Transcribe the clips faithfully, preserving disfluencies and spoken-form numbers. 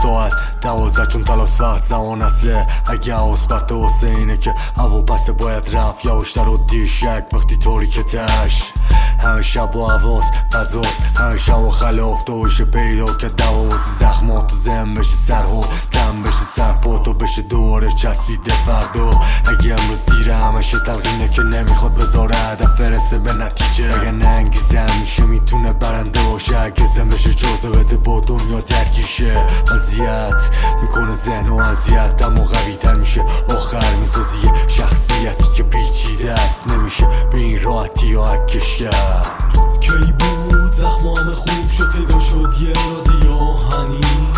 ساعت دوازده چون تلاس وقت زمان اصله. اگه حواس بر تو حسینه که هوا پسه باید رفت یواشتر و دیر شک وقتی طوری که تش همه شب و حواس فضاست، همه شب و خلاف تو بشه پیدا که دواز زخمات تو ذهن بشه سرها تم بشه سرپا تو بشه دوباره چسبیده فردا. اگه امروز دیره همشه تلقینه که نمیخواد بذاره هدف برسه به نتیجه. اگه ننگیزه همیشه میتونه برنده باشه، اگه زن بشه جازه بده با دنیا درگیشه. اذیت میکنه ذهن و اذیت اما قوی تر میشه آخر میسازی شخصیتی که پیچیده است نمیشه به این راحتی یا حکش کرد. کی بود زخمام خوب شد پیدا شد یه رادی آهنی،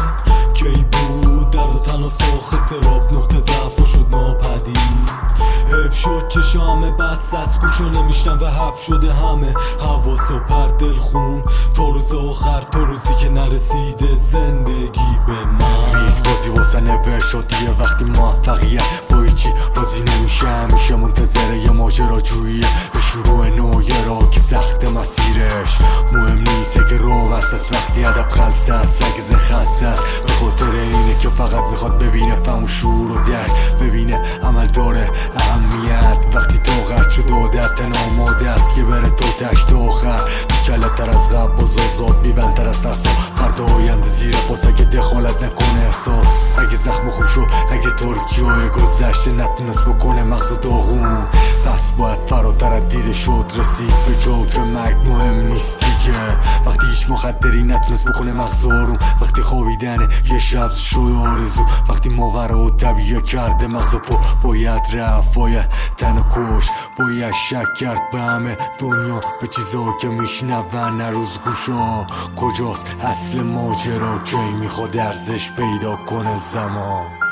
کی بود درد و تن و ساخ سراب نقطه ضعف و شد ناپدید. حف شد چشامه بس از گوش و نمیشنم و حف شده همه حواس و پر دل خون تا روز آخر تا روزی که نرسیده زندگی به من. میز بازی واسه نوه شدیه وقتی موفقیت با هیچی راضی نمیشه همیشه منتظره یه ماجراجوییه به شروع نو یه راه که سخت مسیرش مهم نیست اگه رو وسط وقتی ادب خلصه است اگه ذهن خسته است به خاطر اینه که فقط میخواد ببینه فهم و شعور و درک ببینه عمل داره اهمیت وقتی طاقت شد عادت آماده است که بره تو تشت آخر بیکله تر از قبل باز آزاد بیبند تر از سرسا فردا آینده زیر باز اگه دخالت نکنه احساس اگه زخم خوب شد اگه ترکی های گذشته نتونست بکنه مغز و داغون پس باید فراتر از دیده شد رسید به جا که مرگ مهم نیست دیگه. وقتی هیچ مخدری نتونست بکنه مغز آروم وقتی خوابیدنه یه شب شد آرزو وقتی ماوره و طبیعه کرده مغز پر باید رفت باید تن کش باید شک کرد به همه دنیا به چیزا که میشنون نروز گوشا کجاست اصل ماجرا کی میخواد ارزش پیدا کنه زمان.